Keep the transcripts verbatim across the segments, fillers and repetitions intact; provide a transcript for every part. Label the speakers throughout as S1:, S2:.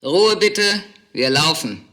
S1: Ruhe bitte, wir laufen.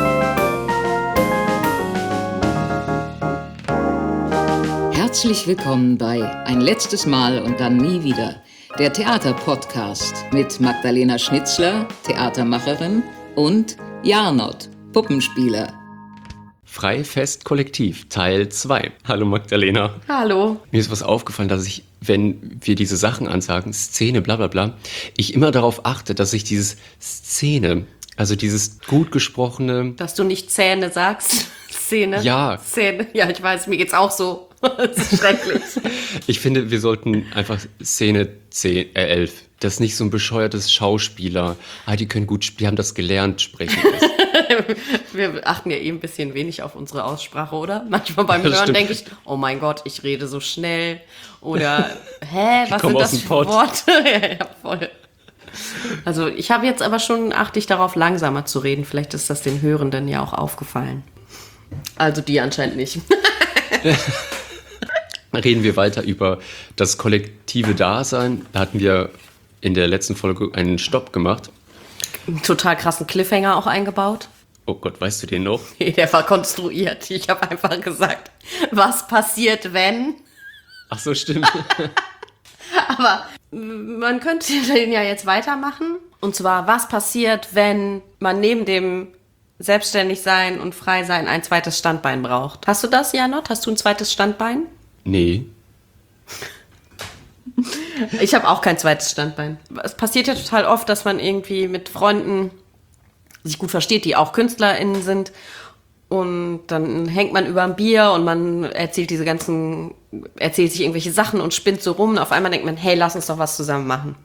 S1: Herzlich willkommen bei Ein letztes Mal und dann nie wieder, der Theaterpodcast mit Magdalena Schnitzler, Theatermacherin, und Jarnot, Puppenspieler.
S2: Frei, fest, kollektiv, Teil zwei. Hallo Magdalena.
S3: Hallo.
S2: Mir ist was aufgefallen, dass ich, wenn wir diese Sachen ansagen, Szene, bla bla bla, ich immer darauf achte, dass ich dieses Szene, also dieses gut gesprochene...
S3: Dass du nicht Zähne sagst. Szene.
S2: Ja.
S3: Szene. Ja, ich weiß, mir geht's auch so. Das ist schrecklich.
S2: Ich finde, wir sollten einfach Szene zehn, äh, elf. Das ist nicht so ein bescheuertes Schauspieler. Ah, die können gut spielen, haben das gelernt, sprechen.
S3: Wir achten ja eh ein bisschen wenig auf unsere Aussprache, oder? Manchmal beim
S2: Das
S3: Hören
S2: stimmt.
S3: denke ich, oh mein Gott, ich rede so schnell. Oder, hä, was
S2: komm
S3: sind
S2: aus
S3: das
S2: dem
S3: für
S2: Pott.
S3: Worte? Ja, ja, voll. Also ich habe jetzt aber schon, achte ich darauf, langsamer zu reden. Vielleicht ist das den Hörenden ja auch aufgefallen. Also die anscheinend nicht.
S2: Reden wir weiter über das kollektive Dasein. Da hatten wir in der letzten Folge einen Stopp gemacht.
S3: Einen total krassen Cliffhanger auch eingebaut.
S2: Oh Gott, weißt du den noch?
S3: Nee, der war konstruiert. Ich habe einfach gesagt, was passiert, wenn...
S2: Ach so, stimmt.
S3: Aber man könnte den ja jetzt weitermachen. Und zwar, was passiert, wenn man neben dem Selbstständigsein und Freisein ein zweites Standbein braucht? Hast du das, Janot? Hast du ein zweites Standbein?
S2: Nee.
S3: Ich habe auch kein zweites Standbein. Es passiert ja total oft, dass man irgendwie mit Freunden sich gut versteht, die auch KünstlerInnen sind. Und dann hängt man über ein Bier und man erzählt diese ganzen, erzählt sich irgendwelche Sachen und spinnt so rum. Und auf einmal denkt man, hey, lass uns doch was zusammen machen.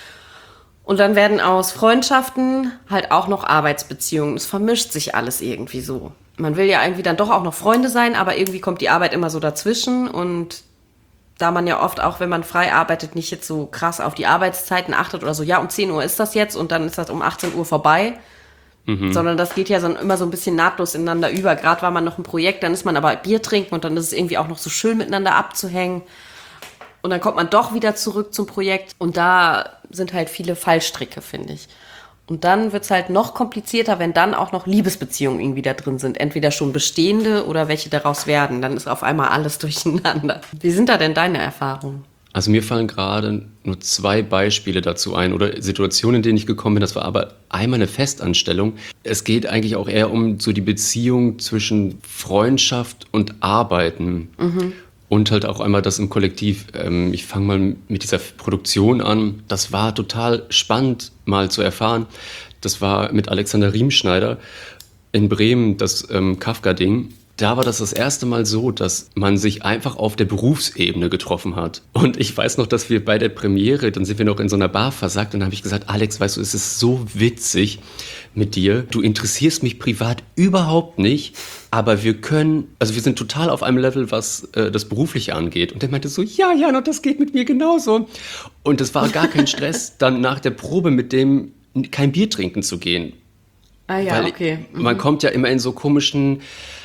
S3: Und dann werden aus Freundschaften halt auch noch Arbeitsbeziehungen. Es vermischt sich alles irgendwie so. Man will ja irgendwie dann doch auch noch Freunde sein, aber irgendwie kommt die Arbeit immer so dazwischen. Und da man ja oft auch, wenn man frei arbeitet, nicht jetzt so krass auf die Arbeitszeiten achtet oder so, ja, um zehn Uhr ist das jetzt und dann ist das um achtzehn Uhr vorbei. Mhm. Sondern das geht ja so immer so ein bisschen nahtlos ineinander über. Gerade war man noch ein Projekt, dann ist man aber Bier trinken und dann ist es irgendwie auch noch so schön miteinander abzuhängen. Und dann kommt man doch wieder zurück zum Projekt. Und da sind halt viele Fallstricke, finde ich. Und dann wird es halt noch komplizierter, wenn dann auch noch Liebesbeziehungen irgendwie da drin sind. Entweder schon bestehende oder welche daraus werden. Dann ist auf einmal alles durcheinander. Wie sind da denn deine Erfahrungen?
S2: Also mir fallen gerade nur zwei Beispiele dazu ein oder Situationen, in denen ich gekommen bin. Das war aber einmal eine Festanstellung. Es geht eigentlich auch eher um so die Beziehung zwischen Freundschaft und Arbeiten. Mhm. Und halt auch einmal das im Kollektiv. Ähm, ich fange mal mit dieser Produktion an. Das war total spannend mal zu erfahren. Das war mit Alexander Riemschneider in Bremen, das ähm, Kafka-Ding. Da war das das erste Mal so, dass man sich einfach auf der Berufsebene getroffen hat. Und ich weiß noch, dass wir bei der Premiere, dann sind wir noch in so einer Bar versackt und dann habe ich gesagt, Alex, weißt du, es ist so witzig mit dir. Du interessierst mich privat überhaupt nicht, aber wir können, also wir sind total auf einem Level, was äh, das Berufliche angeht. Und der meinte so, ja, ja, no, das geht mit mir genauso. Und es war gar kein Stress, dann nach der Probe mit dem kein Bier trinken zu gehen.
S3: Ah ja,
S2: Weil
S3: okay. Mhm.
S2: Man kommt ja immer in so komischen...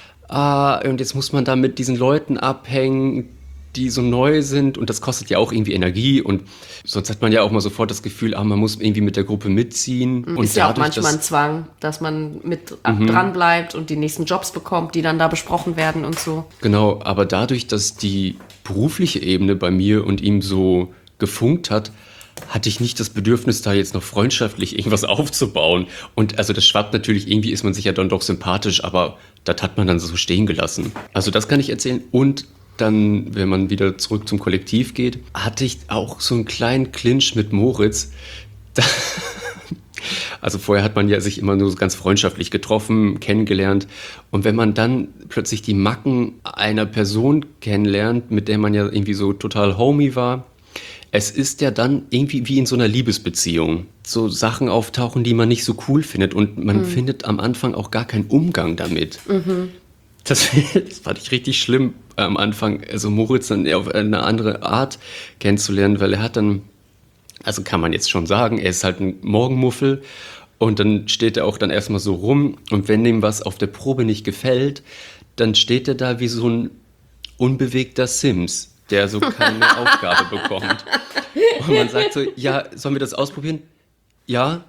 S2: Ah, und jetzt muss man da mit diesen Leuten abhängen, die so neu sind und das kostet ja auch irgendwie Energie und sonst hat man ja auch mal sofort das Gefühl, ah, man muss irgendwie mit der Gruppe mitziehen.
S3: Ist
S2: und
S3: ja auch
S2: dadurch,
S3: manchmal
S2: dass,
S3: ein Zwang, dass man mit mhm. dran bleibt und die nächsten Jobs bekommt, die dann da besprochen werden und so.
S2: Genau, aber dadurch, dass die berufliche Ebene bei mir und ihm so gefunkt hat, hatte ich nicht das Bedürfnis, da jetzt noch freundschaftlich irgendwas aufzubauen. Und also das schwappt natürlich, irgendwie ist man sich ja dann doch sympathisch, aber das hat man dann so stehen gelassen. Also das kann ich erzählen. Und dann, wenn man wieder zurück zum Kollektiv geht, hatte ich auch so einen kleinen Clinch mit Moritz. Da also vorher hat man ja sich immer nur so ganz freundschaftlich getroffen, kennengelernt. Und wenn man dann plötzlich die Macken einer Person kennenlernt, mit der man ja irgendwie so total homie war, es ist ja dann irgendwie wie in so einer Liebesbeziehung. So Sachen auftauchen, die man nicht so cool findet. Und man mhm. findet am Anfang auch gar keinen Umgang damit. Mhm. Das, das fand ich richtig schlimm am Anfang. Also Moritz dann auf eine andere Art kennenzulernen, weil er hat dann, also kann man jetzt schon sagen, er ist halt ein Morgenmuffel. Und dann steht er auch dann erstmal so rum. Und wenn ihm was auf der Probe nicht gefällt, dann steht er da wie so ein unbewegter Sims, der so keine Aufgabe bekommt. Und man sagt so, ja, sollen wir das ausprobieren? Ja,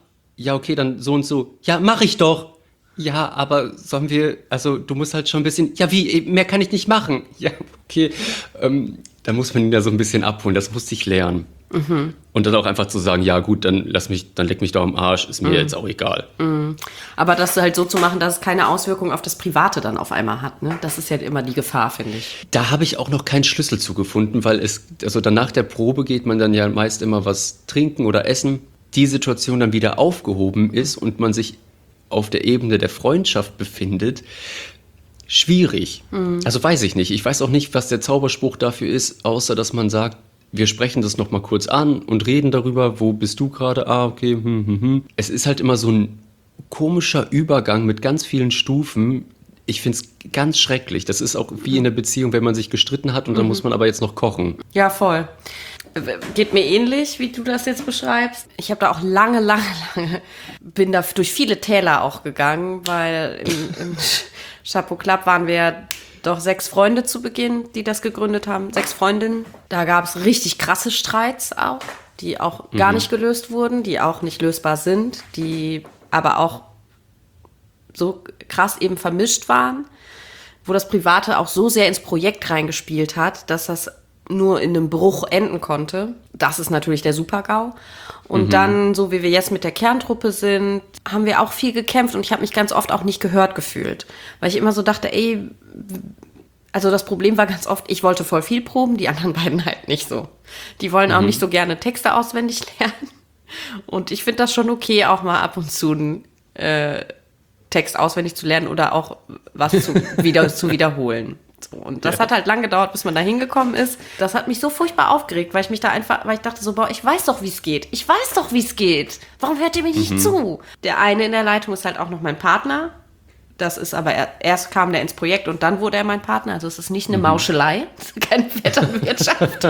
S2: ja, okay, dann so und so. Ja, mach ich doch. Ja, aber sollen wir, also du musst halt schon ein bisschen, ja, wie, mehr kann ich nicht machen. Ja, okay. Ähm, da muss man ihn da so ein bisschen abholen, das musste ich lernen. Mhm. Und dann auch einfach zu sagen, ja gut, dann lass mich, dann leck mich doch am Arsch, ist mir mhm. jetzt auch egal.
S3: Mhm. Aber das halt so zu machen, dass es keine Auswirkungen auf das Private dann auf einmal hat, ne? Das ist ja immer die Gefahr, finde ich.
S2: Da habe ich auch noch keinen Schlüssel zu gefunden, weil es, also dann nach der Probe geht man dann ja meist immer was trinken oder essen. Die Situation dann wieder aufgehoben ist und man sich auf der Ebene der Freundschaft befindet, schwierig. Mhm. Also weiß ich nicht. Ich weiß auch nicht, was der Zauberspruch dafür ist, außer dass man sagt, wir sprechen das nochmal kurz an und reden darüber, wo bist du gerade? Ah, okay. Hm, hm, hm. Es ist halt immer so ein komischer Übergang mit ganz vielen Stufen. Ich finde es ganz schrecklich. Das ist auch wie in der Beziehung, wenn man sich gestritten hat und dann mhm. muss man aber jetzt noch kochen.
S3: Ja, voll. Geht mir ähnlich, wie du das jetzt beschreibst. Ich habe da auch lange, lange, lange, bin da durch viele Täler auch gegangen, weil im, im Chapeau Club waren wir doch sechs Freunde zu Beginn, die das gegründet haben. Sechs Freundinnen. Da gab es richtig krasse Streits auch, die auch gar mhm. nicht gelöst wurden, die auch nicht lösbar sind, die aber auch so krass eben vermischt waren, wo das Private auch so sehr ins Projekt reingespielt hat, dass das nur in einem Bruch enden konnte. Das ist natürlich der Super-GAU. Und mhm. dann, so wie wir jetzt mit der Kerntruppe sind, haben wir auch viel gekämpft und ich habe mich ganz oft auch nicht gehört gefühlt. Weil ich immer so dachte, ey, also das Problem war ganz oft, ich wollte voll viel proben, die anderen beiden halt nicht so. Die wollen mhm. auch nicht so gerne Texte auswendig lernen. Und ich finde das schon okay, auch mal ab und zu einen äh, Text auswendig zu lernen oder auch was zu, wieder, zu wiederholen. So, und das ja. hat halt lang gedauert, bis man da hingekommen ist. Das hat mich so furchtbar aufgeregt, weil ich mich da einfach, weil ich dachte so, boah, ich weiß doch, wie es geht. Ich weiß doch, wie es geht. Warum hört ihr mir nicht mhm. zu? Der eine in der Leitung ist halt auch noch mein Partner. Das ist aber, erst kam der ins Projekt und dann wurde er mein Partner. Also es ist nicht eine mhm. Mauschelei, es ist keine Vetternwirtschaft.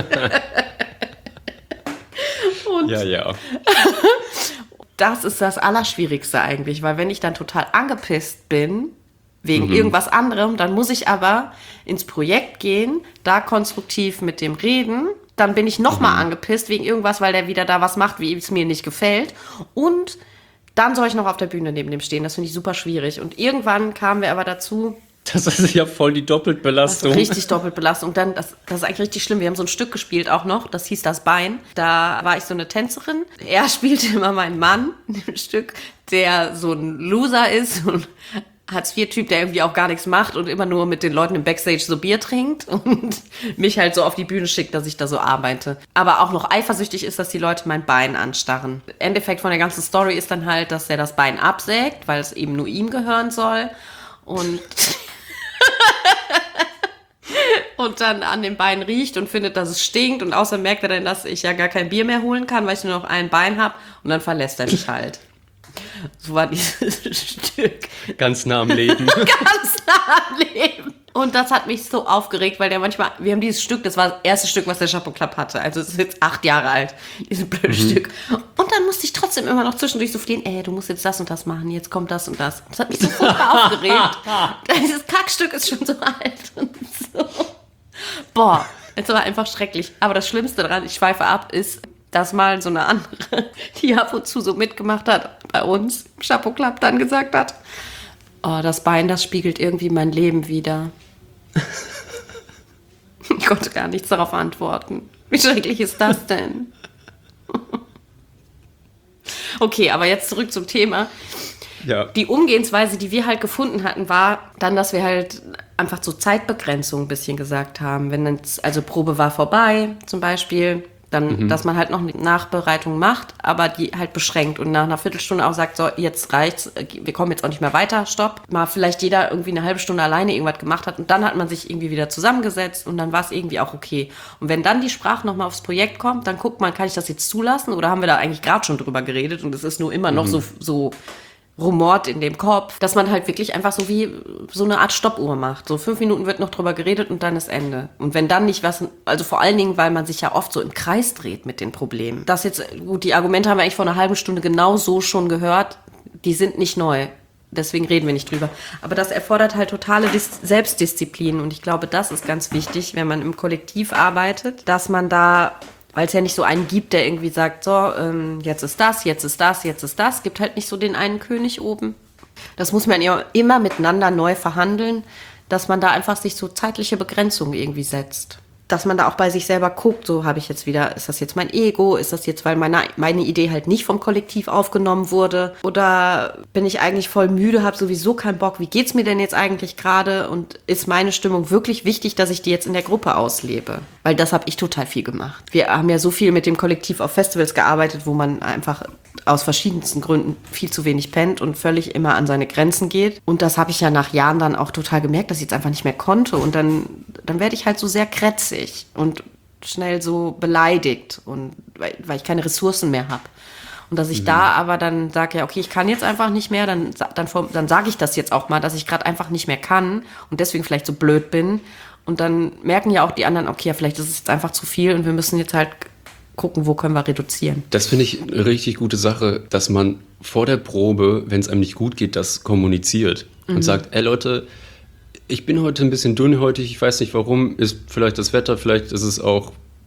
S3: Und
S2: ja, ja.
S3: Das ist das Allerschwierigste eigentlich, weil wenn ich dann total angepisst bin, wegen mhm. irgendwas anderem, dann muss ich aber ins Projekt gehen, da konstruktiv mit dem reden, dann bin ich nochmal mhm. angepisst wegen irgendwas, weil der wieder da was macht, wie es mir nicht gefällt und dann soll ich noch auf der Bühne neben dem stehen, das finde ich super schwierig und irgendwann kamen wir aber dazu,
S2: das ist ja voll die Doppelbelastung.
S3: Das ist richtig Doppelbelastung. Dann, das, das ist eigentlich richtig schlimm. Wir haben so ein Stück gespielt auch noch, das hieß Das Bein. Da war ich so eine Tänzerin. Er spielte immer meinen Mann in dem Stück, der so ein Loser ist und Hartz-vier-Typ, der irgendwie auch gar nichts macht und immer nur mit den Leuten im Backstage so Bier trinkt und mich halt so auf die Bühne schickt, dass ich da so arbeite. Aber auch noch eifersüchtig ist, dass die Leute mein Bein anstarren. Endeffekt von der ganzen Story ist dann halt, dass er das Bein absägt, weil es eben nur ihm gehören soll. Und und dann an den Beinen riecht und findet, dass es stinkt und außerdem merkt er dann, dass ich ja gar kein Bier mehr holen kann, weil ich nur noch ein Bein habe und dann verlässt er mich halt. So war dieses Stück.
S2: Ganz nah am Leben.
S3: Ganz nah am Leben. Und das hat mich so aufgeregt, weil der manchmal, wir haben dieses Stück, das war das erste Stück, was der Chapeau Club hatte. Also es ist jetzt acht Jahre alt, dieses blöde mhm. Stück. Und dann musste ich trotzdem immer noch zwischendurch so flehen, ey, du musst jetzt das und das machen, jetzt kommt das und das. Das hat mich so furchtbar aufgeregt. Dieses Kackstück ist schon so alt und so. Boah, es war einfach schrecklich. Aber das Schlimmste daran, ich schweife ab, ist, dass mal so eine andere, die ab und zu so mitgemacht hat, bei uns im Chapeau Club dann gesagt hat, oh, das Bein, das spiegelt irgendwie mein Leben wider. Ich konnte gar nichts darauf antworten. Wie schrecklich ist das denn? Okay, aber jetzt zurück zum Thema.
S2: Ja.
S3: Die Umgehensweise, die wir halt gefunden hatten, war dann, dass wir halt einfach zur Zeitbegrenzung ein bisschen gesagt haben. Wenn dann, also Probe war vorbei zum Beispiel, dann, mhm. dass man halt noch eine Nachbereitung macht, aber die halt beschränkt und nach einer Viertelstunde auch sagt, so, jetzt reicht's, wir kommen jetzt auch nicht mehr weiter, stopp. Mal vielleicht jeder irgendwie eine halbe Stunde alleine irgendwas gemacht hat und dann hat man sich irgendwie wieder zusammengesetzt und dann war es irgendwie auch okay. Und wenn dann die Sprache nochmal aufs Projekt kommt, dann guckt man, kann ich das jetzt zulassen oder haben wir da eigentlich gerade schon drüber geredet und es ist nur immer noch mhm. so, so rumort in dem Kopf, dass man halt wirklich einfach so wie so eine Art Stoppuhr macht. So fünf Minuten wird noch drüber geredet und dann ist Ende. Und wenn dann nicht was, also vor allen Dingen, weil man sich ja oft so im Kreis dreht mit den Problemen. Das jetzt, gut, die Argumente haben wir eigentlich vor einer halben Stunde genau so schon gehört. Die sind nicht neu. Deswegen reden wir nicht drüber. Aber das erfordert halt totale Dis- Selbstdisziplin. Und ich glaube, das ist ganz wichtig, wenn man im Kollektiv arbeitet, dass man da weil es ja nicht so einen gibt, der irgendwie sagt, so, ähm, jetzt ist das, jetzt ist das, jetzt ist das. Gibt halt nicht so den einen König oben. Das muss man ja immer miteinander neu verhandeln, dass man da einfach sich so zeitliche Begrenzungen irgendwie setzt. Dass man da auch bei sich selber guckt, so habe ich jetzt wieder, ist das jetzt mein Ego, ist das jetzt, weil meine, meine Idee halt nicht vom Kollektiv aufgenommen wurde, oder bin ich eigentlich voll müde, habe sowieso keinen Bock, wie geht's mir denn jetzt eigentlich gerade und ist meine Stimmung wirklich wichtig, dass ich die jetzt in der Gruppe auslebe? Weil das habe ich total viel gemacht. Wir haben ja so viel mit dem Kollektiv auf Festivals gearbeitet, wo man einfach aus verschiedensten Gründen viel zu wenig pennt und völlig immer an seine Grenzen geht. Und das habe ich ja nach Jahren dann auch total gemerkt, dass ich jetzt einfach nicht mehr konnte. Und dann, dann werde ich halt so sehr krätzig und schnell so beleidigt, und weil, weil ich keine Ressourcen mehr habe. Und dass ich mhm. da aber dann sage, ja, okay, ich kann jetzt einfach nicht mehr, dann, dann, dann sage ich das jetzt auch mal, dass ich gerade einfach nicht mehr kann und deswegen vielleicht so blöd bin. Und dann merken ja auch die anderen, okay, ja, vielleicht ist es jetzt einfach zu viel und wir müssen jetzt halt gucken, wo können wir reduzieren. Das finde ich eine richtig gute Sache, dass man vor der Probe, wenn es einem nicht gut geht, das kommuniziert mhm. und sagt, ey Leute, ich bin heute ein bisschen dünnhäutig, ich weiß nicht warum, ist vielleicht das Wetter, vielleicht ist es auch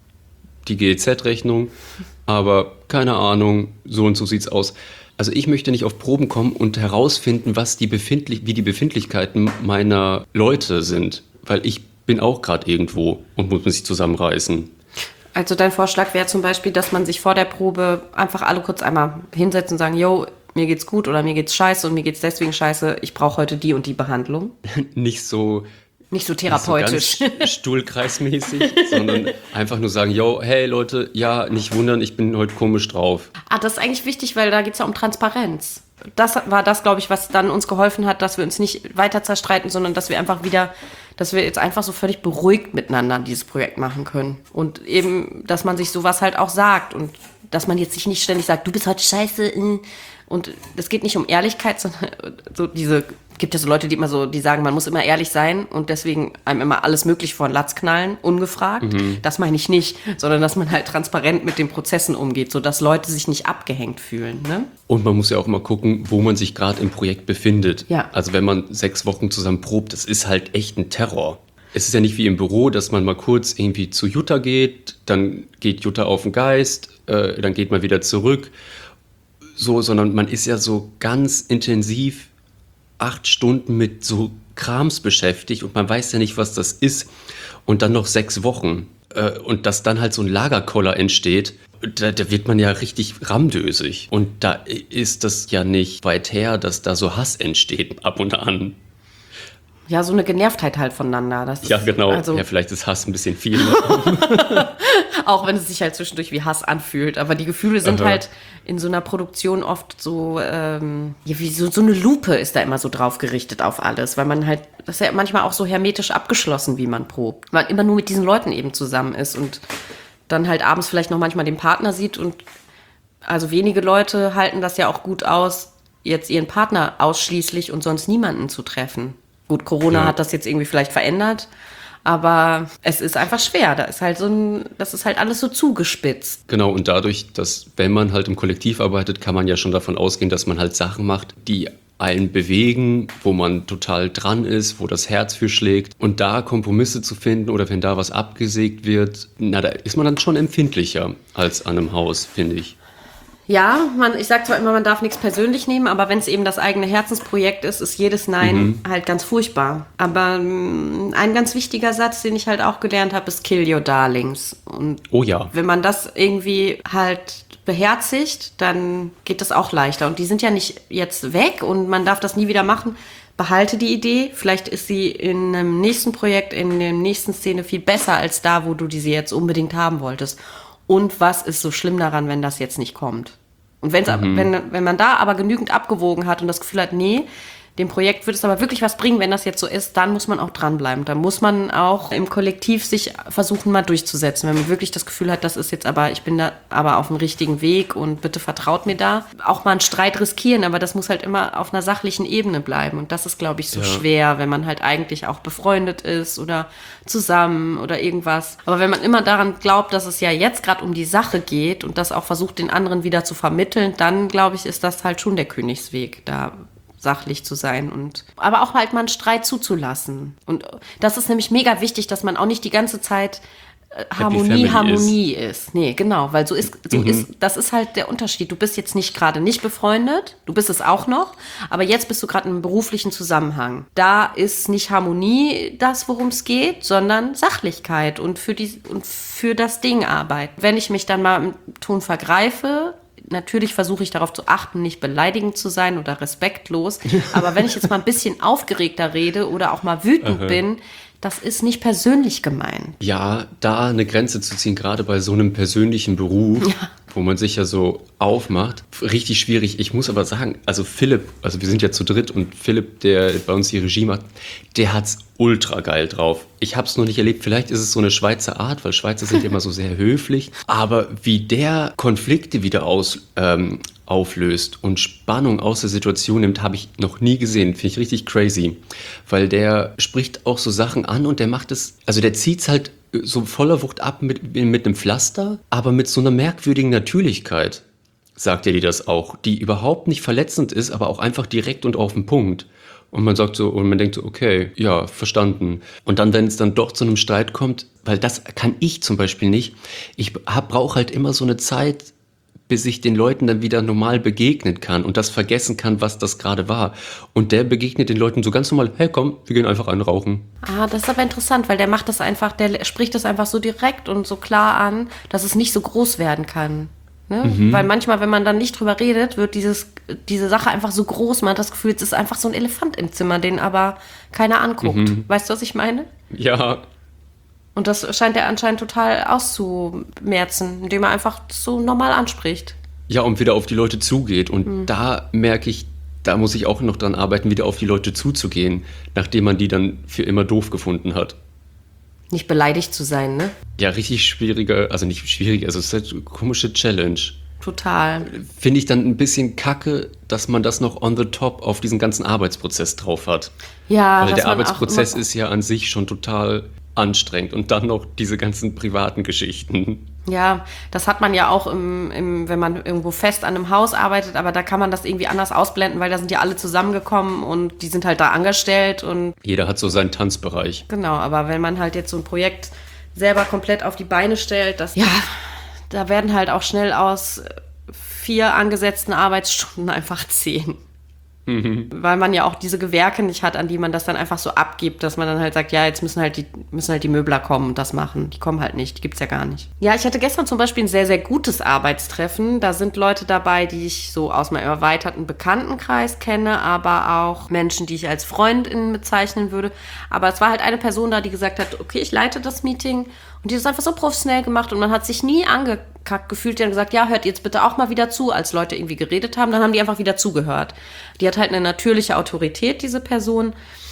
S3: die G E Z-Rechnung, aber keine Ahnung, so und so sieht's aus. Also ich möchte nicht auf Proben kommen und herausfinden, was die Befindlich- wie die Befindlichkeiten meiner Leute sind, weil ich bin auch gerade irgendwo und muss mich zusammenreißen. Also dein Vorschlag wäre zum Beispiel, dass man sich vor der Probe einfach alle kurz einmal hinsetzt und sagen, yo, mir geht's gut oder mir geht's scheiße und mir geht's deswegen scheiße, ich brauche heute die und die Behandlung. Nicht so... Nicht so therapeutisch. Nicht so ganz stuhlkreismäßig, sondern einfach nur sagen, yo, hey Leute, ja, nicht wundern, ich bin heute komisch drauf. Ah, das ist eigentlich wichtig, weil da geht es ja um Transparenz. Das war das, glaube ich, was dann uns geholfen hat, dass wir uns nicht weiter zerstreiten, sondern dass wir einfach wieder, dass wir jetzt einfach so völlig beruhigt miteinander dieses Projekt machen können. Und eben, dass man sich sowas halt auch sagt und dass man jetzt sich nicht ständig sagt, du bist heute scheiße. Und es geht nicht um Ehrlichkeit, sondern so diese, gibt ja so Leute, die immer so, die sagen, man muss immer ehrlich sein und deswegen einem immer alles Mögliche vor den Latz knallen, ungefragt. Mhm. Das meine ich nicht, sondern dass man halt transparent mit den Prozessen umgeht, sodass Leute sich nicht abgehängt fühlen. Ne? Und man muss ja auch mal gucken, wo man sich gerade im Projekt befindet. Ja. Also wenn man sechs Wochen zusammen probt, das ist halt echt ein Terror. Es ist ja nicht wie im Büro, dass man mal kurz irgendwie zu Jutta geht, dann geht Jutta auf den Geist, äh, dann geht man wieder zurück. So, sondern man ist ja so ganz intensiv acht Stunden mit so Krams beschäftigt und man weiß ja nicht, was das ist. Und dann noch sechs Wochen. Äh, und dass dann halt so ein Lagerkoller entsteht, da, da wird man ja richtig ramdösig. Und da ist das ja nicht weit her, dass da so Hass entsteht ab und an. Ja, so eine Genervtheit halt voneinander. Das ja, genau. Also ja, vielleicht ist Hass ein bisschen viel. Auch wenn es sich halt zwischendurch wie Hass anfühlt. Aber die Gefühle sind Aha. halt in so einer Produktion oft so, ähm, ja, wie so, so eine Lupe ist da immer so drauf gerichtet auf alles. Weil man halt, das ist ja manchmal auch so hermetisch abgeschlossen, wie man probt. Weil man immer nur mit diesen Leuten eben zusammen ist und dann halt abends vielleicht noch manchmal den Partner sieht. Und also wenige Leute halten das ja auch gut aus, jetzt ihren Partner ausschließlich und sonst niemanden zu treffen. Gut, Corona ja. hat das jetzt irgendwie vielleicht verändert, aber es ist einfach schwer. Da ist halt so ein, das ist halt alles so zugespitzt. Genau, und dadurch, dass, wenn man halt im Kollektiv arbeitet, kann man ja schon davon ausgehen, dass man halt Sachen macht, die einen bewegen, wo man total dran ist, wo das Herz für schlägt. Und da Kompromisse zu finden oder wenn da was abgesägt wird, na, da ist man dann schon empfindlicher als an einem Haus, finde ich. Ja, man, ich sag zwar immer, man darf nichts persönlich nehmen, aber wenn es eben das eigene Herzensprojekt ist, ist jedes Nein mhm. halt ganz furchtbar. Aber mh, ein ganz wichtiger Satz, den ich halt auch gelernt habe, ist Kill your darlings. Und oh ja. Wenn man das irgendwie halt beherzigt, dann geht das auch leichter. Und die sind ja nicht jetzt weg und man darf das nie wieder machen. Behalte die Idee, vielleicht ist sie in einem nächsten Projekt, in der nächsten Szene viel besser als da, wo du diese jetzt unbedingt haben wolltest. Und was ist so schlimm daran, wenn das jetzt nicht kommt? Und wenn's, mhm. wenn, wenn man da aber genügend abgewogen hat und das Gefühl hat, nee, dem Projekt wird es aber wirklich was bringen, wenn das jetzt so ist, dann muss man auch dranbleiben. Dann muss man auch im Kollektiv sich versuchen, mal durchzusetzen. Wenn man wirklich das Gefühl hat, das ist jetzt aber, ich bin da aber auf dem richtigen Weg und bitte vertraut mir da. Auch mal einen Streit riskieren, aber das muss halt immer auf einer sachlichen Ebene bleiben. Und das ist, glaube ich, so ja. schwer, wenn man halt eigentlich auch befreundet ist oder zusammen oder irgendwas. Aber wenn man immer daran glaubt, dass es ja jetzt gerade um die Sache geht und das auch versucht, den anderen wieder zu vermitteln, dann, glaube ich, ist das halt schon der Königsweg, da sachlich zu sein und aber auch halt mal einen Streit zuzulassen. Und das ist nämlich mega wichtig, dass man auch nicht die ganze Zeit Harmonie,
S2: Family
S3: Harmonie ist. ist. Nee, genau, weil so ist, so
S2: Mhm.
S3: ist, das ist halt der Unterschied. Du bist jetzt nicht gerade nicht befreundet, du bist es auch noch, aber jetzt bist du gerade in einem beruflichen Zusammenhang. Da ist nicht Harmonie das, worum es geht, sondern Sachlichkeit und für die, und für das Ding Arbeit. Wenn ich mich dann mal im Ton vergreife, natürlich versuche ich darauf zu achten, nicht beleidigend zu sein oder respektlos, aber wenn ich jetzt mal ein bisschen aufgeregter rede oder auch mal wütend bin, das ist nicht persönlich gemeint.
S2: Ja, da eine Grenze zu ziehen, gerade bei so einem persönlichen Beruf,
S3: Ja.
S2: wo man sich ja so aufmacht, richtig schwierig. Ich muss aber sagen, also Philipp, also wir sind ja zu dritt und Philipp, der bei uns die Regie macht, der hat's ultra geil drauf. Ich hab's noch nicht erlebt, vielleicht ist es so eine Schweizer Art, weil Schweizer sind ja immer so sehr höflich, aber wie der Konflikte wieder aus, ähm, auflöst und Spannung aus der Situation nimmt, habe ich noch nie gesehen. Finde ich richtig crazy, weil der spricht auch so Sachen an und der macht es, also der zieht's halt so voller Wucht ab mit, mit einem Pflaster, aber mit so einer merkwürdigen Natürlichkeit, sagt er dir das auch, die überhaupt nicht verletzend ist, aber auch einfach direkt und auf den Punkt. Und man sagt so, und man denkt so, okay, ja, verstanden. Und dann, wenn es dann doch zu einem Streit kommt, weil das kann ich zum Beispiel nicht, ich brauche halt immer so eine Zeit, bis ich den Leuten dann wieder normal begegnen kann und das vergessen kann, was das gerade war. Und der begegnet den Leuten so ganz normal, hey komm, wir gehen einfach einrauchen.
S3: Ah, das ist aber interessant, weil der macht das einfach, der spricht das einfach so direkt und so klar an, dass es nicht so groß werden kann. Ne? Mhm. Weil manchmal, wenn man dann nicht drüber redet, wird dieses, diese Sache einfach so groß, man hat das Gefühl, es ist einfach so ein Elefant im Zimmer, den aber keiner anguckt. Mhm. Weißt du, was ich meine?
S2: Ja.
S3: Und das scheint er anscheinend total auszumerzen, indem er einfach so normal anspricht.
S2: Ja, und wieder auf die Leute zugeht. Und mhm. da merke ich, da muss ich auch noch dran arbeiten, wieder auf die Leute zuzugehen, nachdem man die dann für immer doof gefunden hat.
S3: Nicht beleidigt zu sein, ne?
S2: Ja, richtig schwieriger, also nicht schwierig, also es ist halt eine komische Challenge.
S3: Total.
S2: Finde ich dann ein bisschen kacke, dass man das noch on the top auf diesen ganzen Arbeitsprozess drauf hat.
S3: Ja,
S2: weil der Arbeitsprozess ist ja an sich schon total anstrengend und dann noch diese ganzen privaten Geschichten.
S3: Ja, das hat man ja auch, im, im, wenn man irgendwo fest an einem Haus arbeitet, aber da kann man das irgendwie anders ausblenden, weil da sind ja alle zusammengekommen und die sind halt da angestellt und
S2: jeder hat so seinen Tanzbereich.
S3: Genau, aber wenn man halt jetzt so ein Projekt selber komplett auf die Beine stellt, das, ja, da werden halt auch schnell aus vier angesetzten Arbeitsstunden einfach zehn. Mhm. Weil man ja auch diese Gewerke nicht hat, an die man das dann einfach so abgibt, dass man dann halt sagt, ja, jetzt müssen halt die, müssen halt die Möbler kommen und das machen. Die kommen halt nicht, die gibt's ja gar nicht. Ja, ich hatte gestern zum Beispiel ein sehr, sehr gutes Arbeitstreffen. Da sind Leute dabei, die ich so aus meinem erweiterten Bekanntenkreis kenne, aber auch Menschen, die ich als FreundInnen bezeichnen würde. Aber es war halt eine Person da, die gesagt hat, okay, ich leite das Meeting. Und die hat es einfach so professionell gemacht und man hat sich nie angekackt gefühlt. Die haben gesagt, ja, hört jetzt bitte auch mal wieder zu, als Leute irgendwie geredet haben. Dann haben die einfach wieder zugehört. Die hat halt eine natürliche Autorität, diese Person.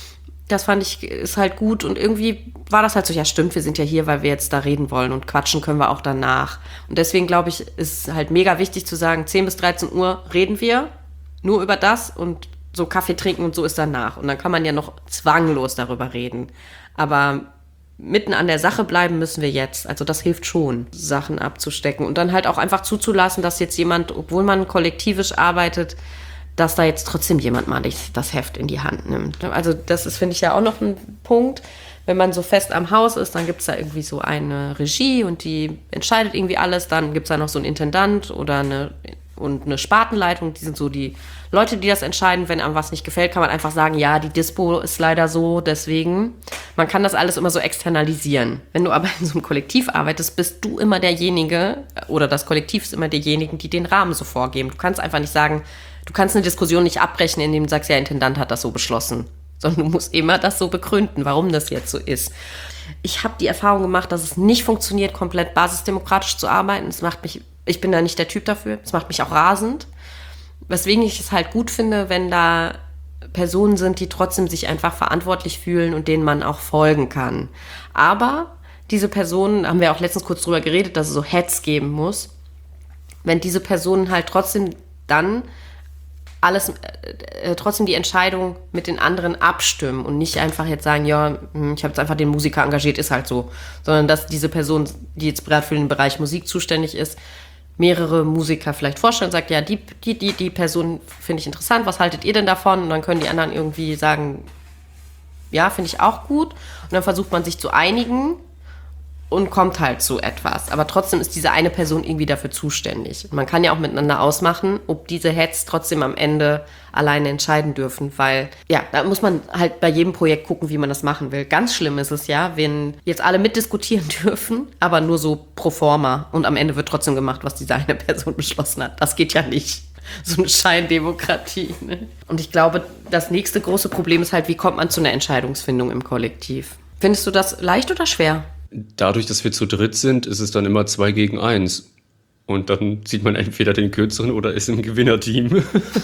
S3: Das fand ich, ist halt gut. Und irgendwie war das halt so, ja stimmt, wir sind ja hier, weil wir jetzt da reden wollen und quatschen können wir auch danach. Und deswegen glaube ich, ist halt mega wichtig zu sagen, zehn bis dreizehn Uhr reden wir nur über das und so Kaffee trinken und so ist danach. Und dann kann man ja noch zwanglos darüber reden. Aber mitten an der Sache bleiben müssen wir jetzt. Also das hilft schon, Sachen abzustecken und dann halt auch einfach zuzulassen, dass jetzt jemand, obwohl man kollektivisch arbeitet, dass da jetzt trotzdem jemand mal das Heft in die Hand nimmt. Also das ist, finde ich, ja auch noch ein Punkt. Wenn man so fest am Haus ist, dann gibt es da irgendwie so eine Regie und die entscheidet irgendwie alles. Dann gibt es da noch so einen Intendant oder eine und eine Spartenleitung, die sind so die Leute, die das entscheiden. Wenn einem was nicht gefällt, kann man einfach sagen, ja, die Dispo ist leider so, deswegen. Man kann das alles immer so externalisieren. Wenn du aber in so einem Kollektiv arbeitest, bist du immer derjenige, oder das Kollektiv ist immer derjenige, die den Rahmen so vorgeben. Du kannst einfach nicht sagen, du kannst eine Diskussion nicht abbrechen, indem du sagst, ja, der Intendant hat das so beschlossen. Sondern du musst immer das so begründen, warum das jetzt so ist. Ich habe die Erfahrung gemacht, dass es nicht funktioniert, komplett basisdemokratisch zu arbeiten. Es macht mich Ich bin da nicht der Typ dafür. Das macht mich auch rasend. Weswegen ich es halt gut finde, wenn da Personen sind, die trotzdem sich einfach verantwortlich fühlen und denen man auch folgen kann. Aber diese Personen, haben wir auch letztens kurz drüber geredet, dass es so Heads geben muss. Wenn diese Personen halt trotzdem dann alles, äh, trotzdem die Entscheidung mit den anderen abstimmen und nicht einfach jetzt sagen, ja, ich habe jetzt einfach den Musiker engagiert, ist halt so. Sondern dass diese Person, die jetzt gerade für den Bereich Musik zuständig ist, mehrere Musiker vielleicht vorstellen und sagt, ja, die, die, die, die Person finde ich interessant, was haltet ihr denn davon? Und dann können die anderen irgendwie sagen, ja, finde ich auch gut. Und dann versucht man sich zu einigen und kommt halt zu etwas. Aber trotzdem ist diese eine Person irgendwie dafür zuständig. Man kann ja auch miteinander ausmachen, ob diese Heads trotzdem am Ende alleine entscheiden dürfen, weil, ja, da muss man halt bei jedem Projekt gucken, wie man das machen will. Ganz schlimm ist es ja, wenn jetzt alle mitdiskutieren dürfen, aber nur so pro forma und am Ende wird trotzdem gemacht, was diese eine Person beschlossen hat. Das geht ja nicht. So eine Scheindemokratie. Ne? Und ich glaube, das nächste große Problem ist halt, wie kommt man zu einer Entscheidungsfindung im Kollektiv? Findest du das leicht oder schwer?
S2: Dadurch, dass wir zu dritt sind, ist es dann immer zwei gegen eins. Und dann zieht man entweder den Kürzeren oder ist im Gewinnerteam.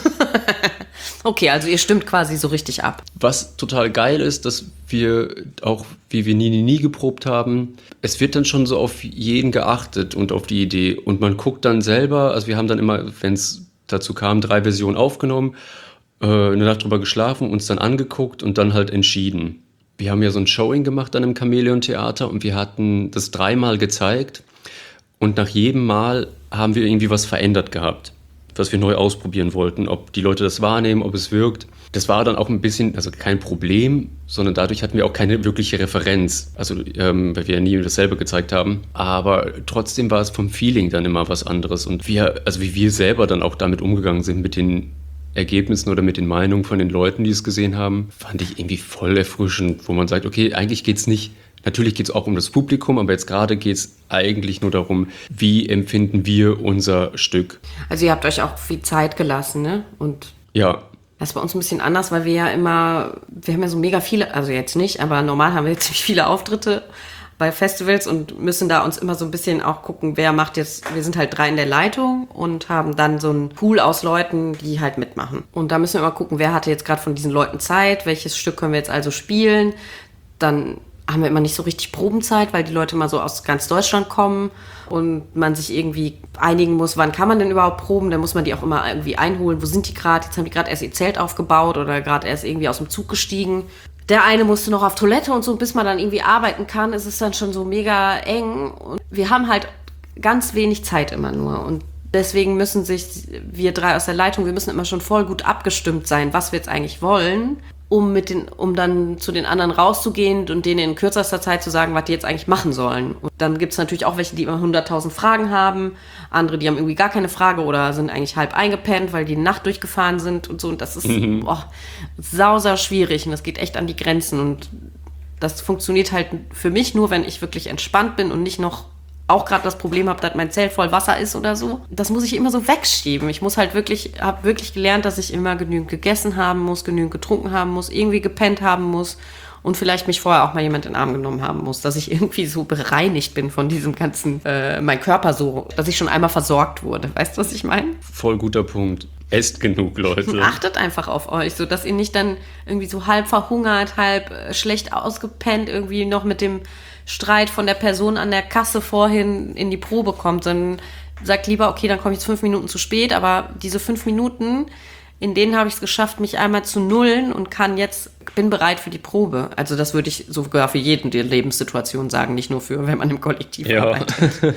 S3: Okay, also ihr stimmt quasi so richtig ab.
S2: Was total geil ist, dass wir auch, wie wir nie, nie, nie geprobt haben, es wird dann schon so auf jeden geachtet und auf die Idee. Und man guckt dann selber, also wir haben dann immer, wenn es dazu kam, drei Versionen aufgenommen, äh, eine Nacht drüber geschlafen, uns dann angeguckt und dann halt entschieden. Wir haben ja so ein Showing gemacht dann im Chamäleon-Theater und wir hatten das dreimal gezeigt und nach jedem Mal haben wir irgendwie was verändert gehabt, was wir neu ausprobieren wollten, ob die Leute das wahrnehmen, ob es wirkt. Das war dann auch ein bisschen, also kein Problem, sondern dadurch hatten wir auch keine wirkliche Referenz, also ähm, weil wir ja nie dasselbe gezeigt haben. Aber trotzdem war es vom Feeling dann immer was anderes und wir, also wie wir selber dann auch damit umgegangen sind mit den Ergebnissen oder mit den Meinungen von den Leuten, die es gesehen haben, fand ich irgendwie voll erfrischend, wo man sagt, okay, eigentlich geht's nicht, natürlich geht's auch um das Publikum, aber jetzt gerade geht's eigentlich nur darum, wie empfinden wir unser Stück.
S3: Also ihr habt euch auch viel Zeit gelassen, ne? Und
S2: ja.
S3: das ist bei uns ein bisschen anders, weil wir ja immer, wir haben ja so mega viele, also jetzt nicht, aber normal haben wir jetzt ziemlich viele Auftritte bei Festivals und müssen da uns immer so ein bisschen auch gucken, wer macht jetzt, wir sind halt drei in der Leitung und haben dann so einen Pool aus Leuten, die halt mitmachen. Und da müssen wir immer gucken, wer hatte jetzt gerade von diesen Leuten Zeit, welches Stück können wir jetzt also spielen. Dann haben wir immer nicht so richtig Probenzeit, weil die Leute mal so aus ganz Deutschland kommen und man sich irgendwie einigen muss, wann kann man denn überhaupt proben, dann muss man die auch immer irgendwie einholen, wo sind die gerade, jetzt haben die gerade erst ihr Zelt aufgebaut oder gerade erst irgendwie aus dem Zug gestiegen. Der eine musste noch auf Toilette und so, bis man dann irgendwie arbeiten kann, ist es dann schon so mega eng und wir haben halt ganz wenig Zeit immer nur und deswegen müssen sich wir drei aus der Leitung, wir müssen immer schon voll gut abgestimmt sein, was wir jetzt eigentlich wollen, um mit den, um dann zu den anderen rauszugehen und denen in kürzester Zeit zu sagen, was die jetzt eigentlich machen sollen. Und dann gibt es natürlich auch welche, die immer hunderttausend Fragen haben, andere, die haben irgendwie gar keine Frage oder sind eigentlich halb eingepennt, weil die die Nacht durchgefahren sind und so. Und das ist mhm. oh, sauser schwierig und das geht echt an die Grenzen. Und das funktioniert halt für mich nur, wenn ich wirklich entspannt bin und nicht noch auch gerade das Problem habe, dass mein Zelt voll Wasser ist oder so. Das muss ich immer so wegschieben. Ich muss halt wirklich, habe wirklich gelernt, dass ich immer genügend gegessen haben muss, genügend getrunken haben muss, irgendwie gepennt haben muss und vielleicht mich vorher auch mal jemand in den Arm genommen haben muss, dass ich irgendwie so bereinigt bin von diesem ganzen, äh, mein Körper so, dass ich schon einmal versorgt wurde. Weißt du, was ich meine?
S2: Voll guter Punkt. Esst genug, Leute.
S3: Achtet einfach auf euch, so dass ihr nicht dann irgendwie so halb verhungert, halb äh, schlecht ausgepennt, irgendwie noch mit dem Streit von der Person an der Kasse vorhin in die Probe kommt, sondern sagt lieber, okay, dann komme ich jetzt fünf Minuten zu spät, aber diese fünf Minuten, in denen habe ich es geschafft, mich einmal zu nullen und kann jetzt, bin bereit für die Probe. Also das würde ich sogar für jeden die Lebenssituation sagen, nicht nur für, wenn man im Kollektiv
S2: ja.
S3: arbeitet.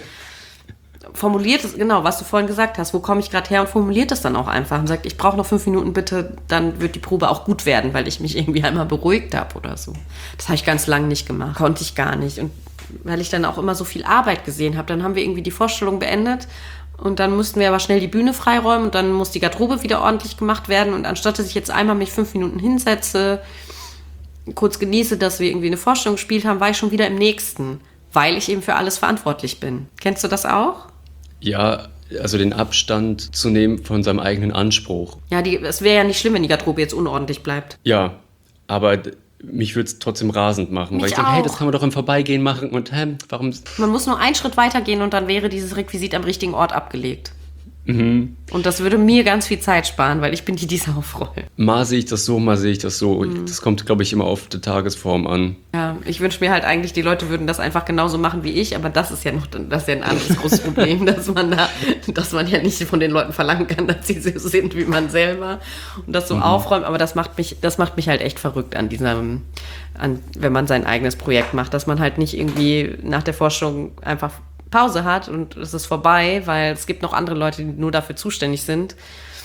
S3: Formuliert es, genau, was du vorhin gesagt hast, wo komme ich gerade her und formuliert es dann auch einfach und sagt, ich brauche noch fünf Minuten bitte, dann wird die Probe auch gut werden, weil ich mich irgendwie einmal beruhigt habe oder so. Das habe ich ganz lange nicht gemacht, konnte ich gar nicht und weil ich dann auch immer so viel Arbeit gesehen habe, dann haben wir irgendwie die Vorstellung beendet und dann mussten wir aber schnell die Bühne freiräumen und dann muss die Garderobe wieder ordentlich gemacht werden und anstatt dass ich jetzt einmal mich fünf Minuten hinsetze, kurz genieße, dass wir irgendwie eine Vorstellung gespielt haben, war ich schon wieder im nächsten, weil ich eben für alles verantwortlich bin. Kennst du das auch?
S2: Ja, also den Abstand zu nehmen von seinem eigenen Anspruch.
S3: Ja, die, es wäre ja nicht schlimm, wenn die Garderobe jetzt unordentlich bleibt.
S2: Ja, aber d- mich würde es trotzdem rasend machen,
S3: Mich
S2: weil ich denke,
S3: auch.
S2: hey, das kann man doch im Vorbeigehen machen und hä, warum...
S3: Man muss nur einen Schritt weitergehen und dann wäre dieses Requisit am richtigen Ort abgelegt.
S2: Mhm.
S3: Und das würde mir ganz viel Zeit sparen, weil ich bin die, die es aufrollt.
S2: Mal sehe ich das so, mal sehe ich das so.
S3: Mhm.
S2: Das kommt, glaube ich, immer auf die Tagesform an.
S3: Ja, ich wünsche mir halt eigentlich, die Leute würden das einfach genauso machen wie ich, aber das ist ja noch das ist ja ein anderes großes Problem, dass man da, dass man ja nicht von den Leuten verlangen kann, dass sie so sind wie man selber und das so mhm. aufräumt, aber das macht mich, das macht mich halt echt verrückt an diesem, an, wenn man sein eigenes Projekt macht, dass man halt nicht irgendwie nach der Forschung einfach Pause hat und es ist vorbei, weil es gibt noch andere Leute, die nur dafür zuständig sind,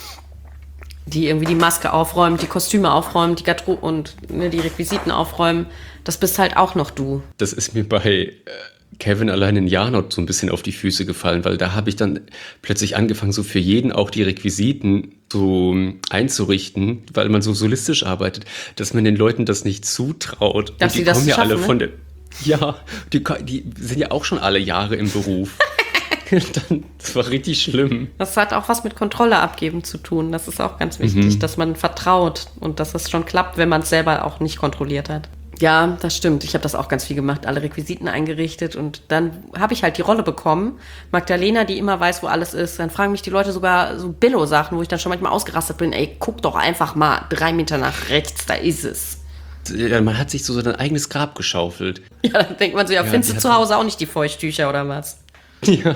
S3: die irgendwie die Maske aufräumen, die Kostüme aufräumen, die Garderobe und ne, die Requisiten aufräumen. Das bist halt auch noch du.
S2: Das ist mir bei äh, Kevin allein in Janot so ein bisschen auf die Füße gefallen, weil da habe ich dann plötzlich angefangen, so für jeden auch die Requisiten so einzurichten, weil man so solistisch arbeitet, dass man den Leuten das nicht zutraut.
S3: Dass
S2: und die
S3: sie das
S2: kommen ja
S3: schaffen,
S2: alle
S3: ne?
S2: von der. Ja, die, die sind ja auch schon alle Jahre im Beruf. Dann, das war richtig schlimm.
S3: Das hat auch was mit Kontrolle abgeben zu tun. Das ist auch ganz wichtig,
S2: Mhm.
S3: dass man vertraut und dass es schon klappt, wenn man es selber auch nicht kontrolliert hat. Ja, das stimmt. Ich habe das auch ganz viel gemacht, alle Requisiten eingerichtet und dann habe ich halt die Rolle bekommen. Magdalena, die immer weiß, wo alles ist. Dann fragen mich die Leute sogar so Billo-Sachen, wo ich dann schon manchmal ausgerastet bin. Ey, guck doch einfach mal drei Meter nach rechts, da ist es.
S2: Ja, man hat sich so sein eigenes Grab geschaufelt.
S3: Ja, dann denkt man so, ja,
S2: Ja,
S3: findest
S2: die
S3: du
S2: hat-
S3: zu Hause auch nicht die Feuchttücher oder was?
S2: Ja,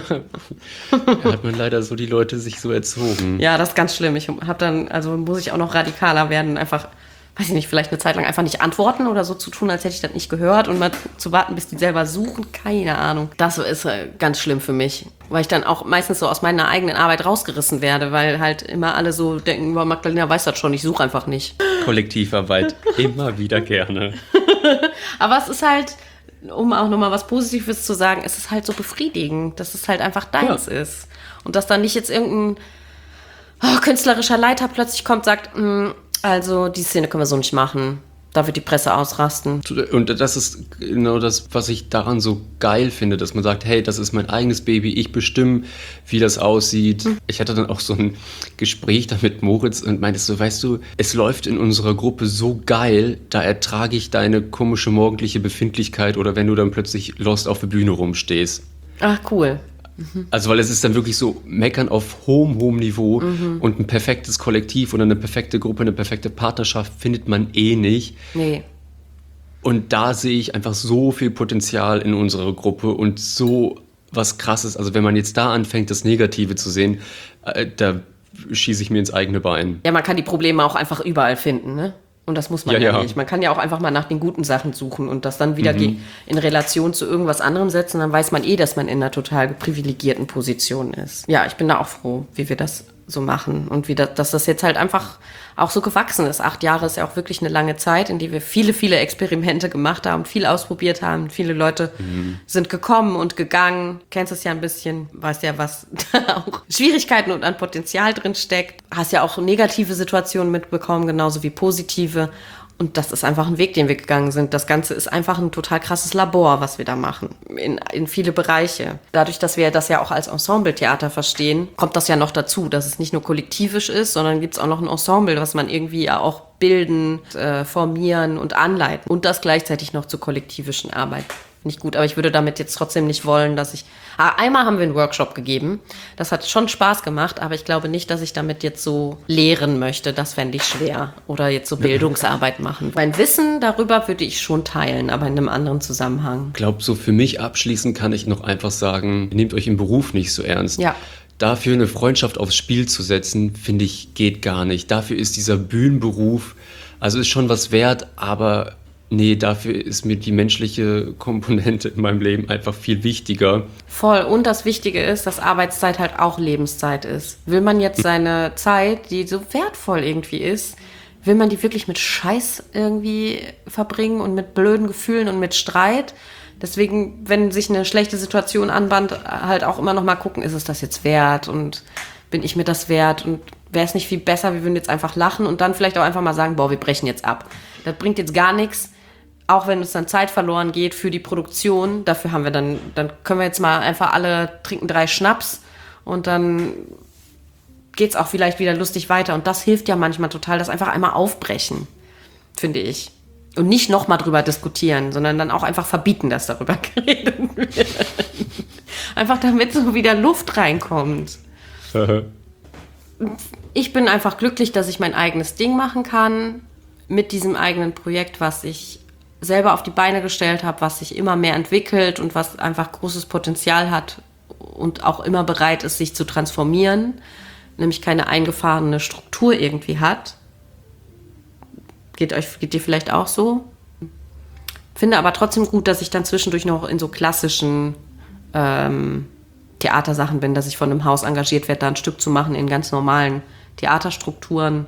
S2: da hat man leider so die Leute sich so erzogen.
S3: Ja, das ist ganz schlimm. Ich habe dann, also muss ich auch noch radikaler werden, einfach, weiß ich nicht, vielleicht eine Zeit lang einfach nicht antworten oder so zu tun, als hätte ich das nicht gehört und mal zu warten, bis die selber suchen, keine Ahnung. Das ist äh, ganz schlimm für mich, weil ich dann auch meistens so aus meiner eigenen Arbeit rausgerissen werde, weil halt immer alle so denken, boah, Magdalena weiß das schon, ich suche einfach nicht.
S2: Kollektivarbeit, immer wieder gerne.
S3: Aber es ist halt, um auch nochmal was Positives zu sagen, es ist halt so befriedigend, dass es halt einfach deins
S2: Ja.
S3: ist. Und dass dann nicht jetzt irgendein oh, künstlerischer Leiter plötzlich kommt, sagt, "Mm, also die Szene können wir so nicht machen. Da wird die Presse ausrasten.
S2: Und das ist genau das, was ich daran so geil finde, dass man sagt, hey, das ist mein eigenes Baby, ich bestimme, wie das aussieht. Mhm. Ich hatte dann auch so ein Gespräch da mit Moritz und meinte so, weißt du, es läuft in unserer Gruppe so geil, da ertrage ich deine komische morgendliche Befindlichkeit oder wenn du dann plötzlich lost auf der Bühne rumstehst.
S3: Ach, cool.
S2: Also, weil es ist dann wirklich so Meckern auf hohem, hohem Niveau mhm. und ein perfektes Kollektiv oder eine perfekte Gruppe, eine perfekte Partnerschaft findet man eh nicht.
S3: Nee.
S2: Und da sehe ich einfach so viel Potenzial in unserer Gruppe und so was Krasses. Also, wenn man jetzt da anfängt, das Negative zu sehen, äh, da schieße ich mir ins eigene Bein.
S3: Ja, man kann die Probleme auch einfach überall finden, ne? Und das muss man
S2: Ja,
S3: ja,
S2: ja.
S3: nicht. Man kann ja auch einfach mal nach den guten Sachen suchen und das dann wieder
S2: Mhm.
S3: in Relation zu irgendwas anderem setzen. Dann weiß man eh, dass man in einer total privilegierten Position ist. Ja, ich bin da auch froh, wie wir das so machen und wie das, dass das jetzt halt einfach auch so gewachsen ist. Acht Jahre ist ja auch wirklich eine lange Zeit, in der wir viele, viele Experimente gemacht haben, viel ausprobiert haben. Viele Leute mhm. sind gekommen und gegangen. Kennst es ja ein bisschen, weißt ja, was da auch Schwierigkeiten und an Potenzial drin steckt. Hast ja auch negative Situationen mitbekommen, genauso wie positive. Und das ist einfach ein Weg, den wir gegangen sind. Das Ganze ist einfach ein total krasses Labor, was wir da machen, in, in viele Bereiche. Dadurch, dass wir das ja auch als Ensemble-Theater verstehen, kommt das ja noch dazu, dass es nicht nur kollektivisch ist, sondern gibt es auch noch ein Ensemble, was man irgendwie auch bilden, äh, formieren und anleiten. Und das gleichzeitig noch zur kollektivischen Arbeit. Nicht gut, aber ich würde damit jetzt trotzdem nicht wollen, dass ich... Ah, einmal haben wir einen Workshop gegeben. Das hat schon Spaß gemacht, aber ich glaube nicht, dass ich damit jetzt so lehren möchte. Das fände ich schwer. Oder jetzt so Bildungsarbeit machen. Mein Wissen darüber würde ich schon teilen, aber in einem anderen Zusammenhang.
S2: Ich glaube, so für mich abschließend kann ich noch einfach sagen, nehmt euch im Beruf nicht so ernst.
S3: Ja.
S2: Dafür eine Freundschaft aufs Spiel zu setzen, finde ich, geht gar nicht. Dafür ist dieser Bühnenberuf, also ist schon was wert, aber... Nee, dafür ist mir die menschliche Komponente in meinem Leben einfach viel wichtiger.
S3: Voll. Und das Wichtige ist, dass Arbeitszeit halt auch Lebenszeit ist. Will man jetzt seine Zeit, die so wertvoll irgendwie ist, will man die wirklich mit Scheiß irgendwie verbringen und mit blöden Gefühlen und mit Streit? Deswegen, wenn sich eine schlechte Situation anbahnt, halt auch immer noch mal gucken, ist es das jetzt wert und bin ich mir das wert und wäre es nicht viel besser, wir würden jetzt einfach lachen und dann vielleicht auch einfach mal sagen, boah, wir brechen jetzt ab. Das bringt jetzt gar nichts. Auch wenn uns dann Zeit verloren geht für die Produktion, dafür haben wir dann, dann können wir jetzt mal einfach alle trinken drei Schnaps und dann geht's auch vielleicht wieder lustig weiter. Und das hilft ja manchmal total, das einfach einmal aufbrechen, finde ich. Und nicht nochmal drüber diskutieren, sondern dann auch einfach verbieten, dass darüber geredet wird. Einfach damit so wieder Luft reinkommt. Ich bin einfach glücklich, dass ich mein eigenes Ding machen kann mit diesem eigenen Projekt, was ich selber auf die Beine gestellt habe, was sich immer mehr entwickelt und was einfach großes Potenzial hat und auch immer bereit ist, sich zu transformieren, nämlich keine eingefahrene Struktur irgendwie hat. Geht euch, geht dir vielleicht auch so? Finde aber trotzdem gut, dass ich dann zwischendurch noch in so klassischen ähm, Theatersachen bin, dass ich von einem Haus engagiert werde, da ein Stück zu machen in ganz normalen Theaterstrukturen,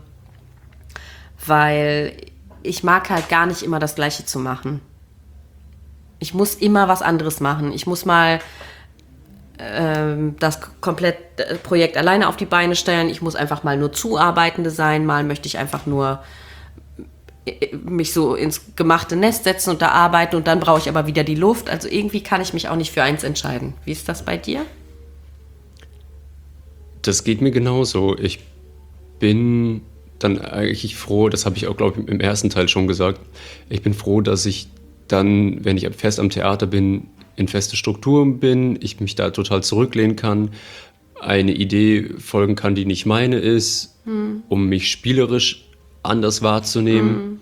S3: weil ich mag halt gar nicht immer das Gleiche zu machen. Ich muss immer was anderes machen. Ich muss mal ähm, das komplette Projekt alleine auf die Beine stellen. Ich muss einfach mal nur Zuarbeitende sein. Mal möchte ich einfach nur mich so ins gemachte Nest setzen und da arbeiten und dann brauche ich aber wieder die Luft. Also irgendwie kann ich mich auch nicht für eins entscheiden. Wie ist das bei dir?
S2: Das geht mir genauso. Ich bin dann eigentlich froh, das habe ich auch, glaube ich, im ersten Teil schon gesagt, ich bin froh, dass ich dann, wenn ich fest am Theater bin, in feste Strukturen bin, ich mich da total zurücklehnen kann, eine Idee folgen kann, die nicht meine ist, hm. um mich spielerisch anders wahrzunehmen, hm.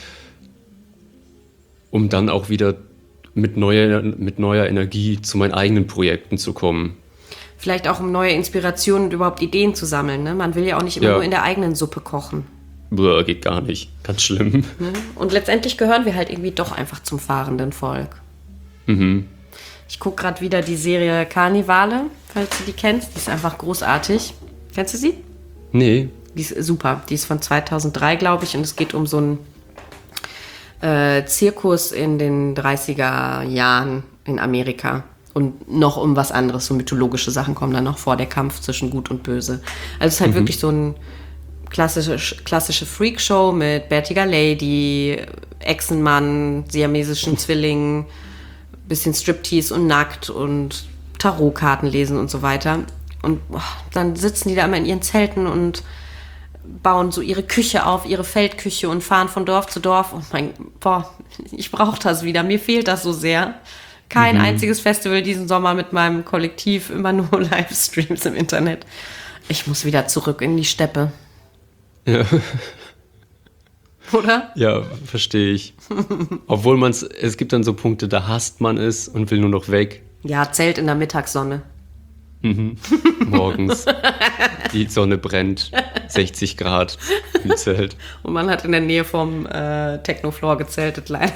S2: um dann auch wieder mit neuer, mit neuer Energie zu meinen eigenen Projekten zu kommen.
S3: Vielleicht auch, um neue Inspirationen und überhaupt Ideen zu sammeln. Ne? Man will ja auch nicht immer
S2: ja.
S3: nur in der eigenen Suppe kochen.
S2: Boah, geht gar nicht. Ganz schlimm.
S3: Ne? Und letztendlich gehören wir halt irgendwie doch einfach zum fahrenden Volk.
S2: Mhm.
S3: Ich gucke gerade wieder die Serie Karnivale, falls du die kennst. Die ist einfach großartig. Kennst du sie?
S2: Nee.
S3: Die ist super. Die ist von zweitausenddrei, glaube ich. Und es geht um so einen äh, Zirkus in den dreißiger Jahren in Amerika. Und noch um was anderes, so mythologische Sachen kommen dann noch vor, der Kampf zwischen Gut und Böse. Also es ist halt mhm. wirklich so eine klassische, klassische Freakshow mit bärtiger Lady, Echsenmann, siamesischen Zwillingen, bisschen Striptease und nackt und Tarotkarten lesen und so weiter. Und oh, dann sitzen die da immer in ihren Zelten und bauen so ihre Küche auf, ihre Feldküche und fahren von Dorf zu Dorf. Und mein, boah, ich brauche das wieder, mir fehlt das so sehr. Kein mhm. einziges Festival diesen Sommer mit meinem Kollektiv, immer nur Livestreams im Internet. Ich muss wieder zurück in die Steppe.
S2: Ja.
S3: Oder?
S2: Ja, verstehe ich. Obwohl man es, es gibt dann so Punkte, da hasst man es und will nur noch weg.
S3: Ja, Zelt in der Mittagssonne.
S2: Mhm. Morgens. Die Sonne brennt, sechzig Grad im Zelt.
S3: Und man hat in der Nähe vom äh, Technofloor gezeltet, leider.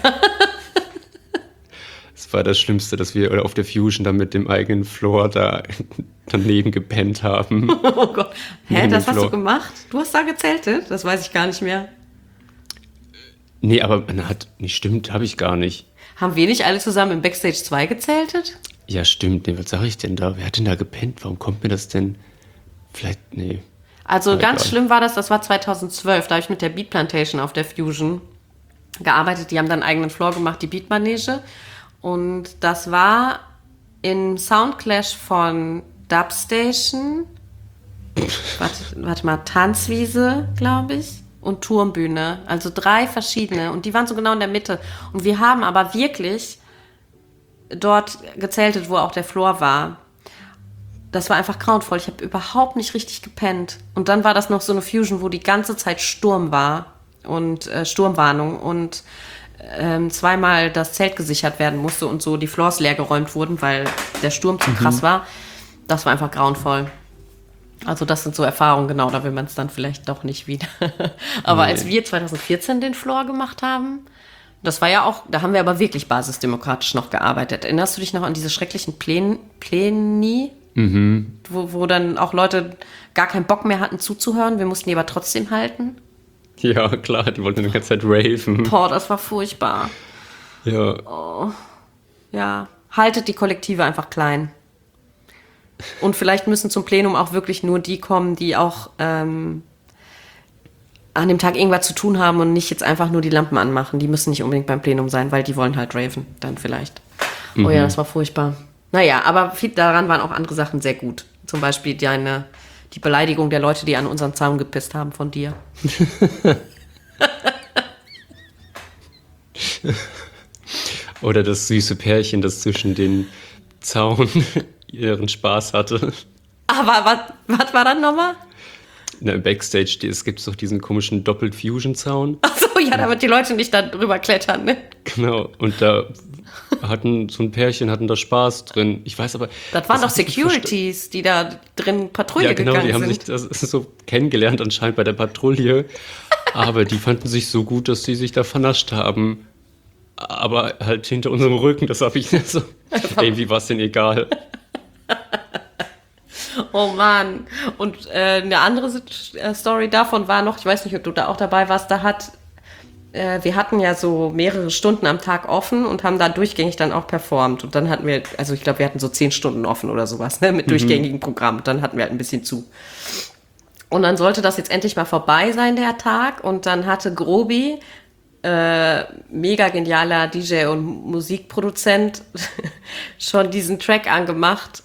S2: Das war das Schlimmste, dass wir oder auf der Fusion dann mit dem eigenen Floor da daneben gepennt haben.
S3: Oh Gott. Hä, das hast du gemacht? Du hast da gezeltet? Das weiß ich gar nicht mehr.
S2: Nee, aber man hat, nicht stimmt, habe ich gar nicht.
S3: Haben wir nicht alle zusammen im Backstage zwei gezeltet?
S2: Ja, stimmt. Nee, was sage ich denn da? Wer hat denn da gepennt? Warum kommt mir das denn? Vielleicht, nee.
S3: Also
S2: aber
S3: ganz
S2: egal.
S3: schlimm war das, das war zweitausendzwölf, da habe ich mit der Beat Plantation auf der Fusion gearbeitet. Die haben dann einen eigenen Floor gemacht, die Beat Manege. Und das war im Soundclash von Dubstation, warte, warte mal, Tanzwiese, glaube ich, und Turmbühne. Also drei verschiedene. Und die waren so genau in der Mitte. Und wir haben aber wirklich dort gezeltet, wo auch der Floor war. Das war einfach grauenvoll. Ich habe überhaupt nicht richtig gepennt. Und dann war das noch so eine Fusion, wo die ganze Zeit Sturm war und äh, Sturmwarnung und ähm, zweimal das Zelt gesichert werden musste und so die Floors leer geräumt wurden, weil der Sturm zu mhm. krass war. Das war einfach grauenvoll. Also das sind so Erfahrungen, genau, da will man es dann vielleicht doch nicht wieder. Aber nee. Als wir zwanzig vierzehn den Floor gemacht haben, das war ja auch, da haben wir aber wirklich basisdemokratisch noch gearbeitet. Erinnerst du dich noch an diese schrecklichen Plän, Pläni? Mhm. Wo, wo dann auch Leute gar keinen Bock mehr hatten zuzuhören, wir mussten die aber trotzdem halten?
S2: Ja, klar, die wollten die ganze Zeit raven.
S3: Boah, das war furchtbar.
S2: Ja.
S3: Oh. Ja, haltet die Kollektive einfach klein. Und vielleicht müssen zum Plenum auch wirklich nur die kommen, die auch ähm, an dem Tag irgendwas zu tun haben und nicht jetzt einfach nur die Lampen anmachen. Die müssen nicht unbedingt beim Plenum sein, weil die wollen halt raven, dann vielleicht. Mhm. Oh ja, das war furchtbar. Naja, aber viel daran waren auch andere Sachen sehr gut. Zum Beispiel deine, die Beleidigung der Leute, die an unseren Zaun gepisst haben von dir.
S2: Oder das süße Pärchen, das zwischen den Zaun ihren Spaß hatte.
S3: Aber was, was war dann nochmal?
S2: Na, im Backstage, es gibt doch diesen komischen Doppelt-Fusion-Zaun.
S3: Ach so, ja, damit die Leute nicht da drüber klettern, ne?
S2: Genau, und da hatten so ein Pärchen, hatten da Spaß drin. Ich weiß aber...
S3: Das waren doch Securities, die da drin Patrouille
S2: ja, genau,
S3: gegangen sind.
S2: Ja, genau, die haben sich das so kennengelernt anscheinend bei der Patrouille. Aber die fanden sich so gut, dass sie sich da vernascht haben. Aber halt hinter unserem Rücken, das habe ich nicht so... Irgendwie war es denen egal.
S3: Oh Mann. Und äh, eine andere Story davon war noch, ich weiß nicht, ob du da auch dabei warst, da hat äh, wir hatten ja so mehrere Stunden am Tag offen und haben da durchgängig dann auch performt. Und dann hatten wir, also ich glaube, wir hatten so zehn Stunden offen oder sowas, ne, mit mhm. durchgängigem Programm. Und dann hatten wir halt ein bisschen zu. Und dann sollte das jetzt endlich mal vorbei sein, der Tag. Und dann hatte Grobi, äh, mega genialer D J und Musikproduzent, schon diesen Track angemacht.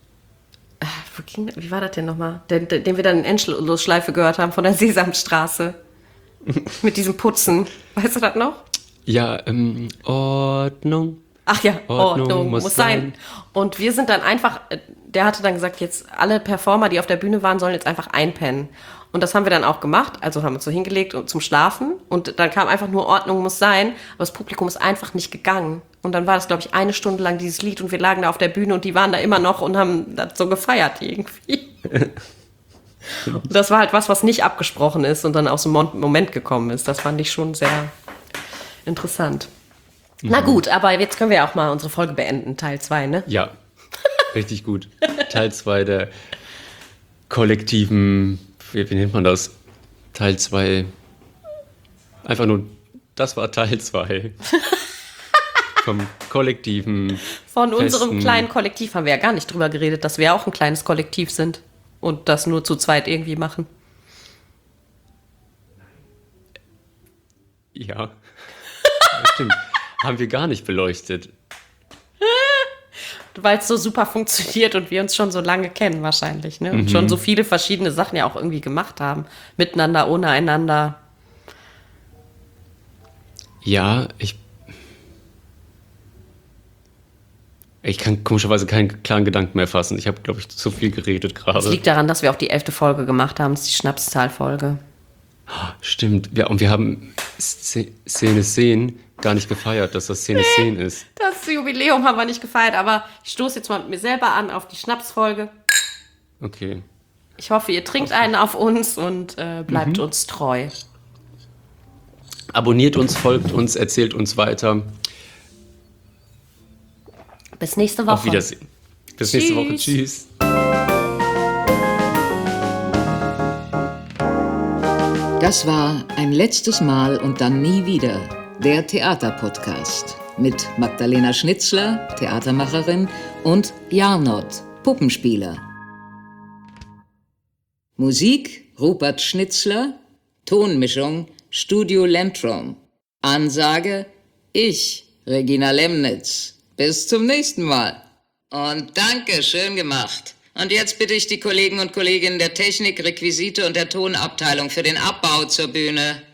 S3: Wie war das denn nochmal? Den, den wir dann in Endlosschleife gehört haben von der Sesamstraße. Mit diesem Putzen. Weißt du das noch?
S2: Ja, ähm, Ordnung.
S3: Ach ja, Ordnung, Ordnung muss, muss sein. sein. Und wir sind dann einfach, der hatte dann gesagt, jetzt alle Performer, die auf der Bühne waren, sollen jetzt einfach einpennen. Und das haben wir dann auch gemacht. Also haben wir uns so hingelegt und zum Schlafen. Und dann kam einfach nur Ordnung muss sein. Aber das Publikum ist einfach nicht gegangen. Und dann war das, glaube ich, eine Stunde lang dieses Lied und wir lagen da auf der Bühne und die waren da immer noch und haben das so gefeiert irgendwie. Und das war halt was, was nicht abgesprochen ist und dann aus dem Moment gekommen ist. Das fand ich schon sehr interessant. Mhm. Na gut, aber jetzt können wir auch mal unsere Folge beenden, Teil zwei, ne?
S2: Ja, richtig gut. Teil zwei der kollektiven, wie, wie nennt man das? Teil zwei. Einfach nur, das war Teil zwei. Vom kollektiven.
S3: Von unserem
S2: festen
S3: kleinen Kollektiv haben wir ja gar nicht drüber geredet, dass wir auch ein kleines Kollektiv sind und das nur zu zweit irgendwie machen.
S2: Ja, stimmt. Haben wir gar nicht beleuchtet.
S3: Weil es so super funktioniert und wir uns schon so lange kennen wahrscheinlich, ne? Und mhm. schon so viele verschiedene Sachen ja auch irgendwie gemacht haben. Miteinander, ohne einander.
S2: Ja, ich Ich kann komischerweise keinen klaren Gedanken mehr fassen. Ich habe, glaube ich, zu viel geredet gerade.
S3: Das liegt daran, dass wir auch die elfte Folge gemacht haben. Das ist die Schnapszahlfolge.
S2: Stimmt. Ja, und wir haben Szene Szene gar nicht gefeiert, dass das Szene Szene nee, ist.
S3: Das Jubiläum haben wir nicht gefeiert, aber ich stoße jetzt mal mit mir selber an auf die Schnapsfolge.
S2: Okay.
S3: Ich hoffe, ihr trinkt einen auf uns und äh, bleibt mhm. uns treu.
S2: Abonniert uns, folgt uns, erzählt uns weiter.
S3: Bis nächste Woche.
S2: Auf Wiedersehen. Bis Tschüss. nächste Woche. Tschüss.
S1: Das war Ein letztes Mal und dann nie wieder, der Theaterpodcast mit Magdalena Schnitzler, Theatermacherin, und Jarnot, Puppenspieler. Musik Rupert Schnitzler, Tonmischung Studio Lentrum. Ansage ich, Regina Lemnitz. Bis zum nächsten Mal. Und danke, schön gemacht. Und jetzt bitte ich die Kollegen und Kolleginnen der Technik, Requisite und der Tonabteilung für den Abbau zur Bühne.